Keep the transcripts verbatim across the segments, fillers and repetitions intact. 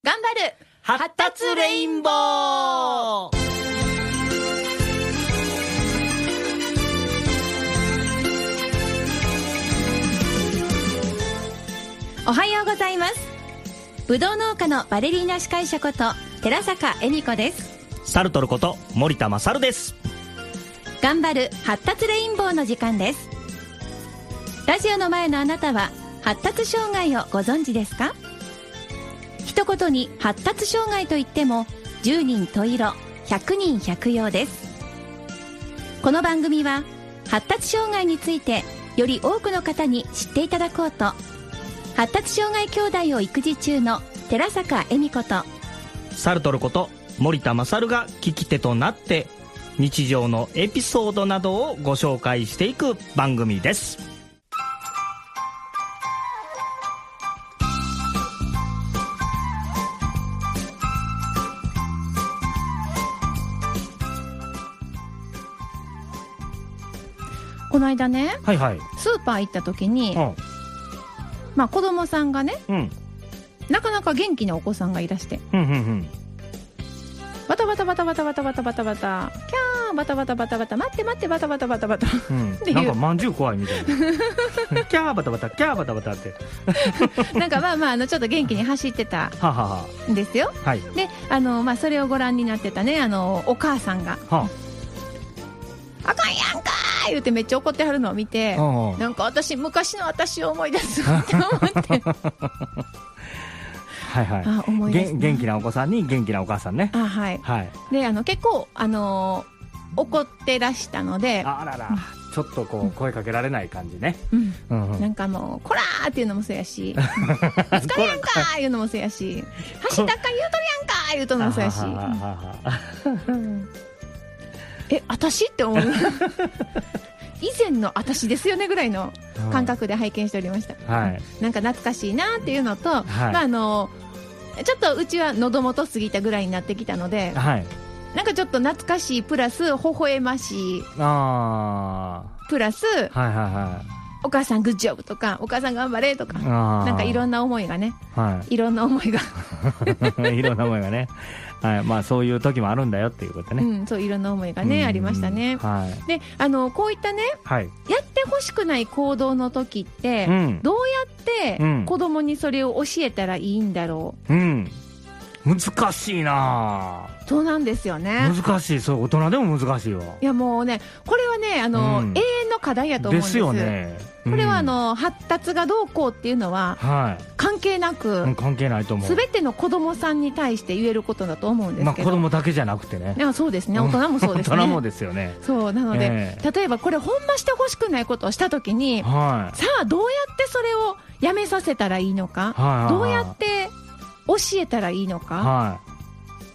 頑張る発達レインボー。 おはようございます。ぶどう農家のバレリーナ司会者こと寺坂恵美子です。 サルトルこと森田勝です。 頑張る発達レインボーの時間です。ラジオの前のあなたは発達障害をご存知ですか？一言に発達障害といってもじゅうにん十色ひゃくにん百葉です。この番組は発達障害についてより多くの方に知っていただこうと、発達障害兄弟を育児中の寺坂恵美子とサルトルこと森田勝が聞き手となって日常のエピソードなどをご紹介していく番組です。 この間ね、 はいはい、 スーパー行った時に、 うん、 まあ子供さんがね、 うん、 なかなか元気なお子さんがいらして、 うんうんうん、 バタバタバタバタバタバタバタバタ、キャーバタバタバタバタ、待って待ってバタバタバタバタ、 うん、なんかまんじゅう怖いみたいなキャーバタバタキャーバタバタってなんかまあまああのちょっと元気に走ってたんですよ。 はい、 であの、まあ、それをご覧になってたね、あのお母さんが、はあ、あかんやんかー言ってめっちゃ怒ってはるのを見て、はあ、なんか私昔の私を思い出すって思ってはいはい、あ思い出す、ね、元気なお子さんに元気なお母さんね。 あ、はいはい、であの結構、あのー、怒ってらしたので、 あらら、うん、ちょっとこう声かけられない感じね、 うんうんうん、なんかもうこらーっていうのもそうやし疲れやんかーいうのもそうやし走ったっか言うとるやんかー言うとるのもそうやしえ、私って思う以前の私ですよねぐらいの感覚で拝見しておりました、はい、なんか懐かしいなっていうのと、はい、まあ、あのちょっとうちは喉元過ぎたぐらいになってきたので、はい、なんかちょっと懐かしいプラス微笑ましいあプラス、はいはいはい、お母さんグッジョブとかお母さん頑張れとか、なんかいろんな思いがね、はい、いろんな思いがいろんな思いがね、はい、まあそういう時もあるんだよっていうことね、 うん、そういろんな思いがね、ありましたね、はい、であのこういったね、はい、やってほしくない行動の時って、うん、どうやって子供にそれを教えたらいいんだろう、うん、 難しいな。 そうなんですよね、 難しい。そう、大人でも難しいわ。 いやもうね、これはね、あの、うん、永遠の課題やと思うんです。 ですよね、 これはあの、うん、発達がどうこうっていうのは、はい、関係なく、うん、 関係ないと思う。 すべての子供さんに対して言えることだと思うんですけど、まあ、 子供だけじゃなくてね。 いやそうですね、大人もそうですね。 大人もですよね。 そうなので、えー、例えばこれほんましてほしくないことをしたときに、はい、さあどうやってそれをやめさせたらいいのか、はいはいはい、どうやって教えたらいいのか、はい、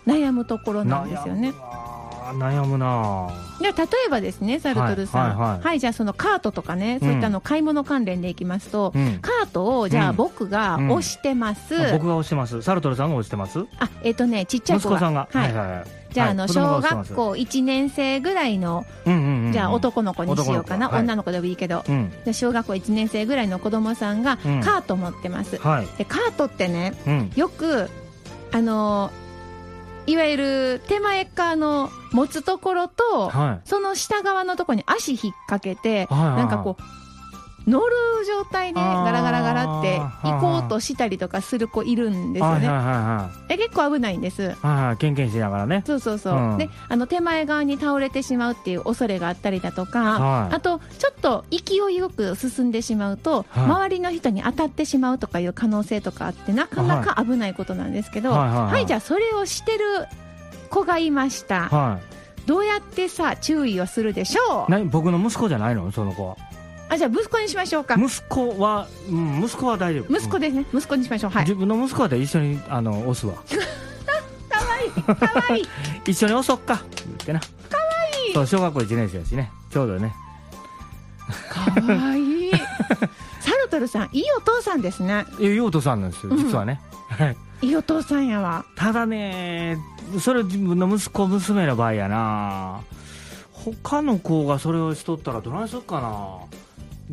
悩むところなんですよね。 悩むな。 で例えばですね、サルトルさん、はいはいはいはい、じゃあそのカートとかね、そういったの買い物関連でいきますと、うん、カートをじゃあ僕が押してます、うんうん、 僕が押してます。サルトルさんが押してます。 あ、えっ、ー、とね、ちっちゃい子が、 息子さんが、 はいはいはい、じゃあ、はい、あの小学校いちねん生ぐらいの、うんうんうんうん、じゃあ男の子にしようかな、はい、女の子でもいいけど、うん、じゃあ小学校いちねん生ぐらいの子供さんがカート持ってます、うん、でカートってね、うん、よくあのーいわゆる手前側の持つところと、はい、その下側のところに足引っ掛けて、はいはいはい、なんかこう乗る状態でガラガラガラって行こうとしたりとかする子いるんですよね、はいはいはいはい、で結構危ないんです、はいはい、ケンケンしながらね。 そうそうそう、うん、であの手前側に倒れてしまうっていう恐れがあったりだとか、はい、あとちょっと勢いよく進んでしまうと、はい、周りの人に当たってしまうとかいう可能性とかあってなかなか危ないことなんですけど、はいはいはいはい、はい、じゃあそれをしてる子がいました、はい、どうやってさ注意をするでしょう。 な僕の息子じゃないのその子は。 あ、じゃあ息子にしましょうか。 息子は、うん、息子は大丈夫。 息子ですね、息子にしましょう、はい、 自分の息子はで一緒にあの押すわかわいいかわいい一緒に押そっか言ってな。かわいい。 そう、小学校いちねん生だしね、ちょうどね。 かわいいサルトルさんいいお父さんですね。 いいお父さんなんですよ実はね、 うん、いいお父さんやわ。 ただね、それ自分の息子娘の場合やな、他の子がそれをしとったらどないするかな。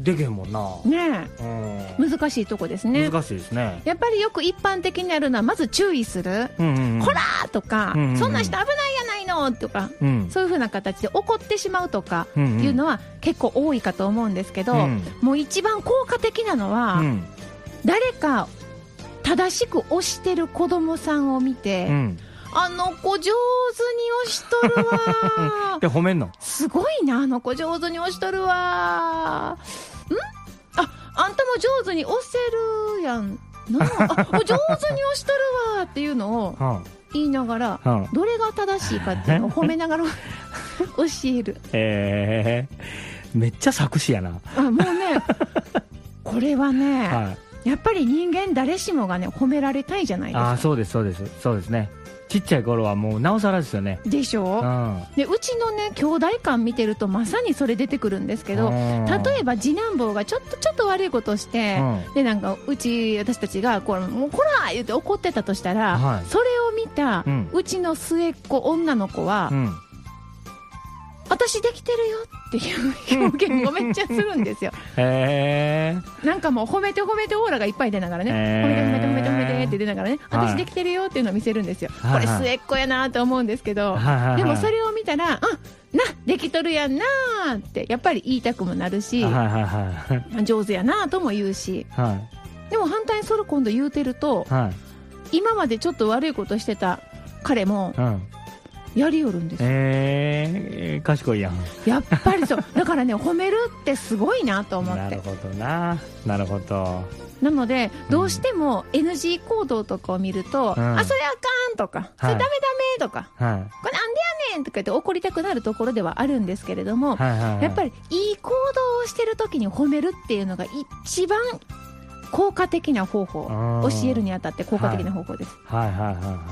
でけへんもんな。 ねえ、うん、難しいとこですね。 難しいですね。 やっぱりよく一般的にあるのはまず注意する、うんうんうん、こらーとか、うんうんうん、そんな人危ないやないのとか、うん、そういう風な形で怒ってしまうとかいうのは結構多いかと思うんですけど、うん、もう一番効果的なのは、うん、誰か正しく押してる子供さんを見て、うん、あの子上手に押しとるわで褒めんのすごいな、あの子上手に押しとるわん、あ、あんたも上手に押せるやんなあ、上手に押しとるわっていうのを言いながら、はあ、どれが正しいかっていうのを褒めながら教える。 へえー、めっちゃ作詞やな。 あ、もうねこれはね、はい、やっぱり人間誰しもがね褒められたいじゃないですか。 あ、そうですそうですそうですね。ちっちゃい頃はもうなおさらですよね。 でしょ、うん、でうちのね兄弟間見てるとまさにそれ出てくるんですけど、例えば次男坊がちょっとちょっと悪いことをして、うん、でなんかうち私たちがこれもうこら言って怒ってたとしたら、はい、それを見た、うん、うちの末っ子女の子は、うん、私できてるよっていう表現をめっちゃするんですよ。へー、なんかもう褒めて褒めてオーラがいっぱい出ながらね、褒めて褒めて褒めて褒めてって出ながらね、私できてるよっていうのを見せるんですよ。これ末っ子やなと思うんですけど、でもそれを見たら、あ、な、できとるやんなってやっぱり言いたくもなるし、上手やなとも言うし、でも反対にそれ今度言うてると、今までちょっと悪いことしてた彼も、やりよるんですよ。 えー、賢いやん。 やっぱりそうだからね、褒めるってすごいなと思って。 なるほどな、なるほど。 なのでどうしても エヌジー 行動とかを見ると、うん、あ、それあかんとか、はい、それダメダメとか、はい、これなんでやねんとか言って怒りたくなるところではあるんですけれども、はいはいはい、やっぱりいい行動をしてる時に褒めるっていうのが一番効果的な方法、教えるにあたって効果的な方法です。はいはいはいはいはい、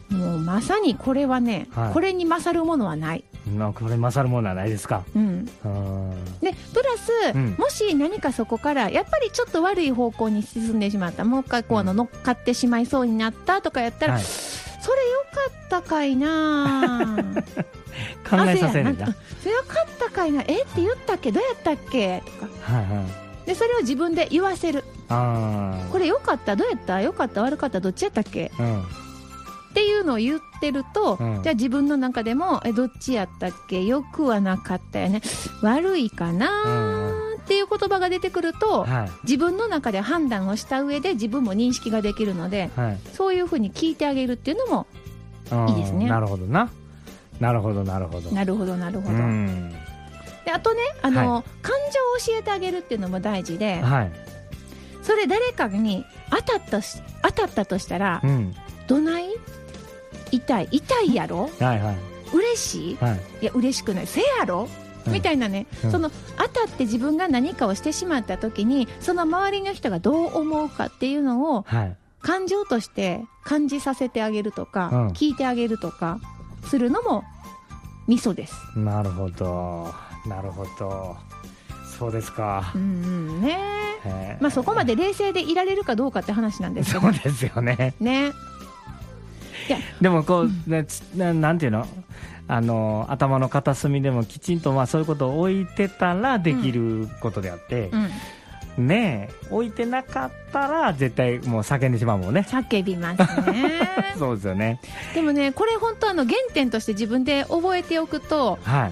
もうまさにこれはね、はい、これに勝るものはない。 な、これ勝るものはないですか。うん、 でプラス、うん、もし何かそこからやっぱりちょっと悪い方向に進んでしまった、もう一回こう、うん、乗っかってしまいそうになったとかやったら、はい、それよかったかいな考えさせるんだ。 それよかったかいな、えって言ったっけ、どうやったっけとか、はいはい、でそれを自分で言わせる。あ、これよかった、どうやった、よかった、悪かった、どっちやったっけ、うん、っていうのを言ってると、うん、じゃあ自分の中でもえどっちやったっけ、よくはなかったよね、悪いかなっていう言葉が出てくると、はい、自分の中で判断をした上で自分も認識ができるので、はい、そういうふうに聞いてあげるっていうのもいいですね。 なるほどな、なるほどなるほどなるほどなるほど。であとね、あの、はい、感情を教えてあげるっていうのも大事で、はい、それ誰かに当たったし当たったとしたら、うん、どない痛い痛いやろ、はいはい、嬉しい、はい、いや嬉しくない、せやろ、うん、みたいなね、うん、その当たって自分が何かをしてしまった時にその周りの人がどう思うかっていうのを、はい、感情として感じさせてあげるとか、うん、聞いてあげるとかするのもミソです。 なるほどなるほど、そうですか。 うんうんね、まあ、そこまで冷静でいられるかどうかって話なんですけど、 そうですよね。 ね、 いやでもこう、うん、ね、な, なんていうの、あの頭の片隅でもきちんとまあそういうことを置いてたらできることであって、うんうん、ねえ、置いてなかったら絶対もう叫んでしまうもんね。 叫びますねそうですよね。 でもね、これ本当あの原点として自分で覚えておくと、はい、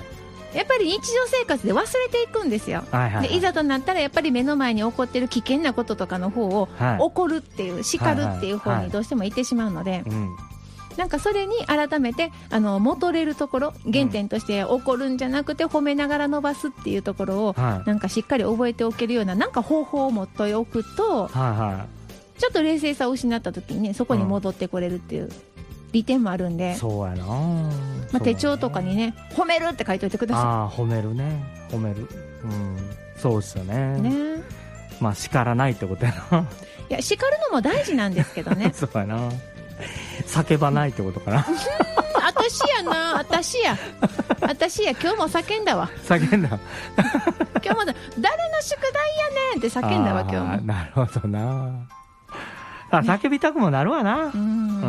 やっぱり日常生活で忘れていくんですよ、はいはいはい、でいざとなったらやっぱり目の前に起こっている危険なこととかの方を、はい、怒るっていう叱るっていう方にどうしても行ってしまうので、はいはいはい、うん、なんかそれに改めてあの戻れるところ、原点として怒るんじゃなくて褒めながら伸ばすっていうところを、はい、なんかしっかり覚えておけるようななんか方法を持っておくと、はいはい、ちょっと冷静さを失った時にね、そこに戻ってこれるっていう利点もあるんで、 そうやな、 まあ、手帳とかにね、褒めるって書いておいてください。 あ、褒めるね、褒める、うん、そうですよね。ね、まあ叱らないってことやな。いや、叱るのも大事なんですけどね。 そうやな、叫ばないってことかな。 私やな、私や私や、今日も叫んだわ。 叫んだ今日もだ、誰の宿題やねんって叫んだわ今日も。 なるほどな、あ、叫びたくもなるわな。うん、うん、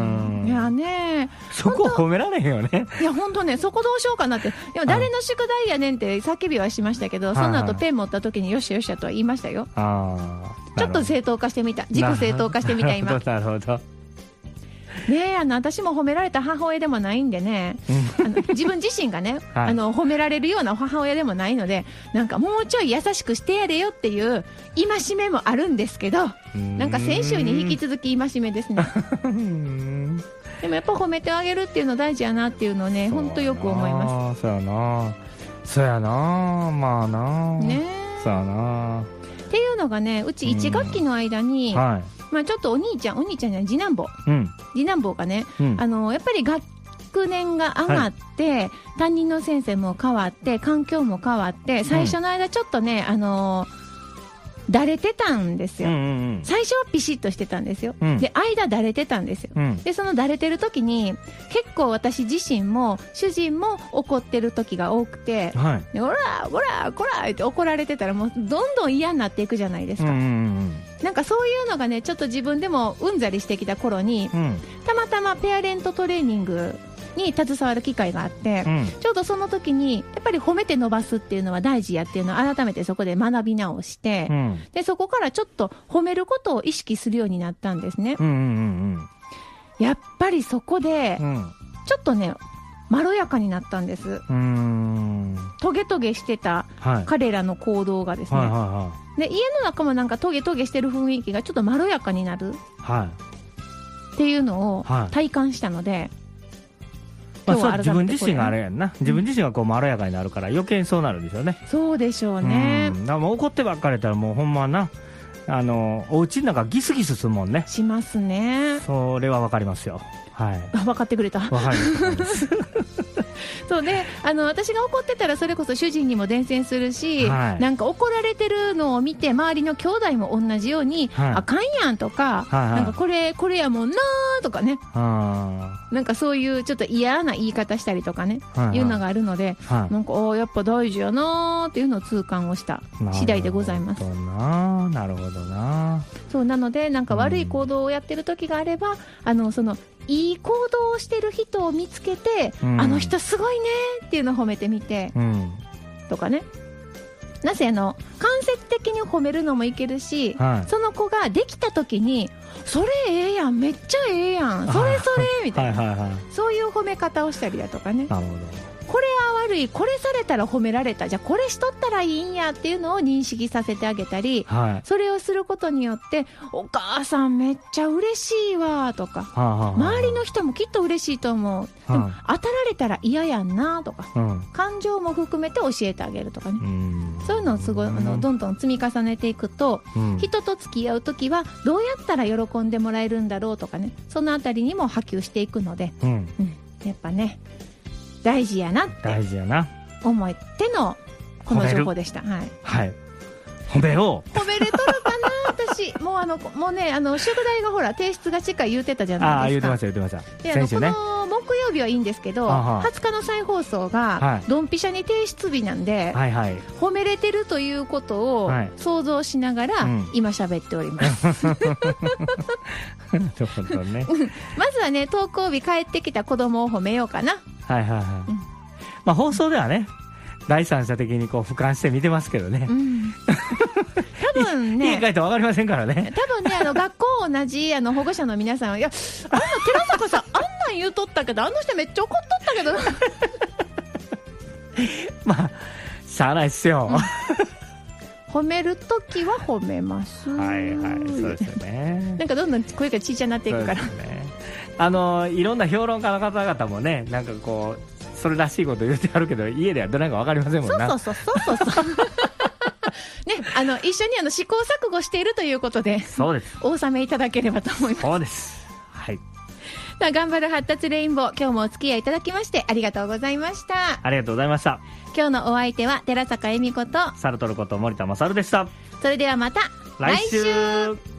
いやね、 そこ褒められへんよね。 いや本当ね、そこどうしようかなって。でも誰の宿題やねんって叫びはしましたけど、はい、その後ペン持った時によしよしやとは言いましたよ。あ、ちょっと正当化してみた、自己正当化してみた今。 なるほどねえ、あの私も褒められた母親でもないんでねあの自分自身がね、はい、あの褒められるような母親でもないので、なんかもうちょい優しくしてやれよっていう戒めもあるんですけど、なんか先週に引き続き戒めですねでもやっぱ褒めてあげるっていうの大事やなっていうのをね、本当よく思います。 そうやな、そうやな、まあな、ね、そうやなっていうのがね、うちいち学期の間に、はい、まあ、ちょっとお兄ちゃん、お兄ちゃんじゃない、次男坊、うん、次男坊がね、うん、あのやっぱり学年が上がって、はい、担任の先生も変わって、環境も変わって、最初の間ちょっとね、あのーだれてたんですよ、うんうんうん、最初はピシッとしてたんですよ、うん、で間だれてたんですよ、うん、でそのだれてる時に結構私自身も主人も怒ってる時が多くて、はい、おらおらこらって怒られてたらもうどんどん嫌になっていくじゃないですか、うんうんうん、なんかそういうのがねちょっと自分でもうんざりしてきた頃に、うん、たまたまペアレントトレーニングに携わる機会があって、うん、ちょうどその時にやっぱり褒めて伸ばすっていうのは大事やっていうのを改めてそこで学び直して、うん、でそこからちょっと褒めることを意識するようになったんですね、うんうんうん、やっぱりそこで、うん、ちょっとねまろやかになったんです。うーん、トゲトゲしてた彼らの行動がですね、はいはいはいはい、で家の中もなんかトゲトゲしてる雰囲気がちょっとまろやかになる、はい、っていうのを体感したので、はい、 まあ、そう自分自身があれやんな、自分自身がこうまろやかになるから余計にそうなるんでしょうね。 そうでしょうね。 うん、だからもう怒ってばっかりやったらもうほんまな、あのお家の中ギスギスするもんね。 しますね。 それは分かりますよ。はい、 分かってくれた。 分かりますそうね、あの私が怒ってたらそれこそ主人にも伝染するし、はい、なんか怒られてるのを見て周りの兄弟も同じように、はい、あかんやんとか、はいはい、なんかこれこれやもんなとかね、なんかそういうちょっと嫌な言い方したりとかね、はいはい、いうのがあるので、はい、なんかおやっぱ大事やなっていうのを痛感をした次第でございます。 なるほどな。 そうなのでなんか悪い行動をやってる時があれば、うん、あのそのいい行動をしてる人を見つけて、うん、あの人すごいねっていうのを褒めてみて、うん、とかね。なぜあの間接的に褒めるのもいけるし、はい、その子ができた時にそれええやんめっちゃええやんそれそれみたいな、はいはいはい、そういう褒め方をしたりだとかね。なるほど。これは悪い、これされたら褒められた、じゃあこれしとったらいいんやっていうのを認識させてあげたり、はい、それをすることによってお母さんめっちゃ嬉しいわとか、はあはあ、周りの人もきっと嬉しいと思う、はあ、でも当たられたら嫌やんなとか、うん、感情も含めて教えてあげるとかね、うん、そういうのをすごいあのどんどん積み重ねていくと、うん、人と付き合うときはどうやったら喜んでもらえるんだろうとかね、そのあたりにも波及していくので、うんうん、やっぱね大事やなって大事やな思ってのこの情報でした。はい、 はい、褒めよう。 褒めれとるかな私もうあのもうねあの宿題がほら提出が近い言うてたじゃないですか。 ああ言うてました言うてました。 で先週ね、この木曜日はいいんですけどはつかの再放送がドンピシャに提出日なんで、はいはい、褒めれてるということを想像しながら今喋っております、うん、ね、まずはね登校日帰ってきた子供を褒めようかな。 はいはいはい、うん、まあ放送ではね第三者的にこう俯瞰して見てますけどね、うん、 多分ね家帰って分かりませんからね。 多分ねあの学校同じあの保護者の皆さんは、いやあんな寺坂さんあんなん言うとったけどあの人めっちゃ怒っとったけどなまあしゃあないっすよ、 うん、褒めるときは褒めます。 はいはいそうですよねなんかどんどん声が小さくなっていくから、 ね、あのいろんな評論家の方々もねなんかこうそれらしいこと言ってあるけど家ではどれか分かりませんもんな。 そうそうそうそうそうね、あの一緒にあの試行錯誤しているということでそうですお納めいただければと思います。 そうです、はい、 さあ頑張る発達レインボー、今日もお付き合いいただきましてありがとうございました。 ありがとうございました。 今日のお相手は寺坂恵美子とサルトルこと森田勝でした。 それではまた来週、来週